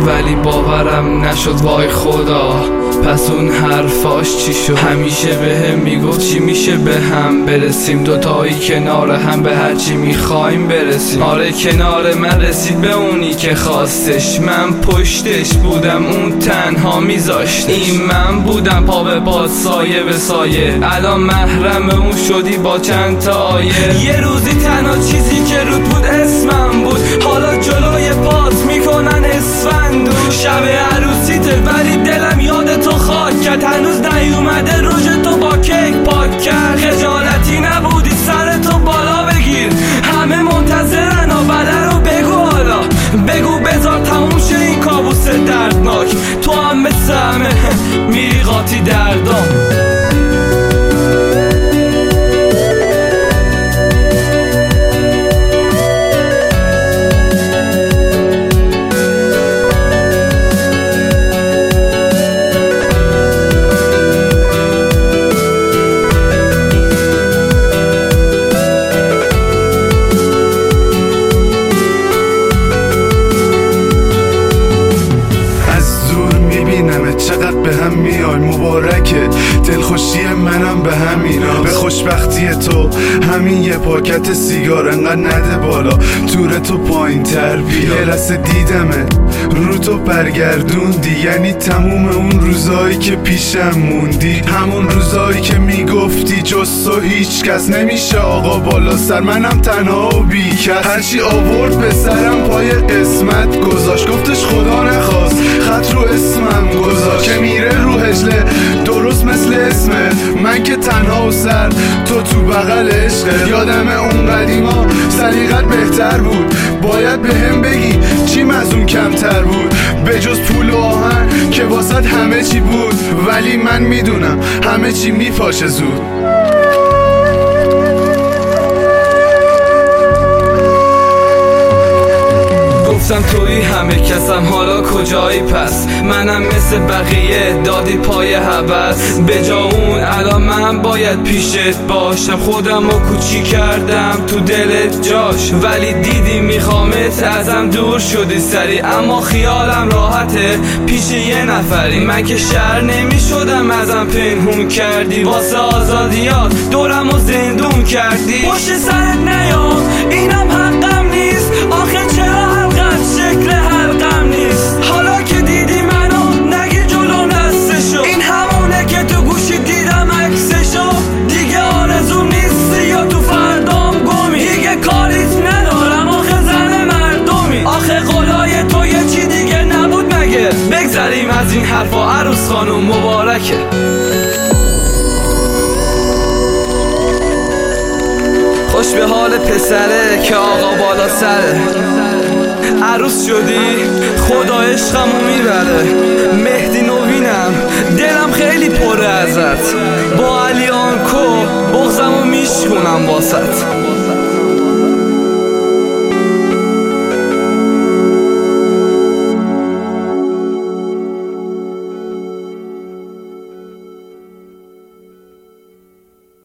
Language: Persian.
ولی باورم نشد وای خدا. پس اون حرفاش چی شد؟ همیشه بهم میگفت چی میشه به هم برسیم، دوتایی کنار هم به هرچی میخوایم برسیم. آره کنار من رسید به اونی که خواستش، من پشتش بودم اون تنها میذاشت. این من بودم پا به پا سایه به سایه، الان محرم اون شدی با چند تا آیه. یه روزی تنها چیزی که رود بود اسمم بود، حالا جلوی پات میکنن اسفندون. شب عروسیته ولی دلم یاد تو خاک کرد، هنوز نیومده روژ تو با کیک پاک کرد. خجالتی نبودی سر تو بالا بگیر، همه منتظرن و بله رو بگو. حالا بگو بذار تموم شه این کابوس دردناک، تو هم مثل همه میری قاطی دردام. چقدر به هم میای مبارکه، دلخوشی منم به همینا، به خوشبختی تو همین یه پاکت سیگار انقدر نده بالا، تور تو پایین تر بیا. یه لحظه دیدمه رو تو برگردوندی، یعنی تموم اون روزایی که پیشم موندی، همون روزایی که میگفتی جز تو هیچ کس نمیشه آقا بالا سر، منم تنها و بیکس. هرچی آورد به سرم پای قسمت گذاشت، گفتش خدا نخواست خط رو اسمم گذاشت که میره رو هجله درست مثل اسمت. من که تنها و سر تو بغل عشقه، یادم اون قدیما سلیقت بهتر بود، باید به هم بگی چیم از اون کمتر بود، به جز پول و آهن که واسط همه چی بود. ولی من میدونم همه چی میپاشه زود. گفتم توی همه کسم حالا کجایی پس، منم مثل بقیه دادی پای هوس. به جا اون الان من باید پیشت باشم، خودم رو کوچی کردم تو دلت جاش، ولی دیدی میخوامت ازم دور شدی سری، اما خیالم راحته پیش یه نفری. من که شر نمیشدم ازم پنهون کردی، واسه آزادیات دورم و زندون کردی. پشت سرت نیام اینم حقم نیست، آخه چرا شکل حلقم نیست؟ حالا که دیدی منو نگی جلو نستشو، این همونه که تو گوشی دیدم عکسشو. دیگه آرزوم نیستی یا تو فردام گمی، دیگه کاریت ندارم آخه زن مردمی. آخه قولای تو یه چی دیگه نبود مگه؟ بگذریم از این حرفا عروس خانم مبارکه. خوش به حال پسره که آقا بالا سره، عروس شدی خدا عشقمو میبره. مهدی نوینم دلم خیلی پره ازت، با علی آنکو بغضمو میشکنم واسط.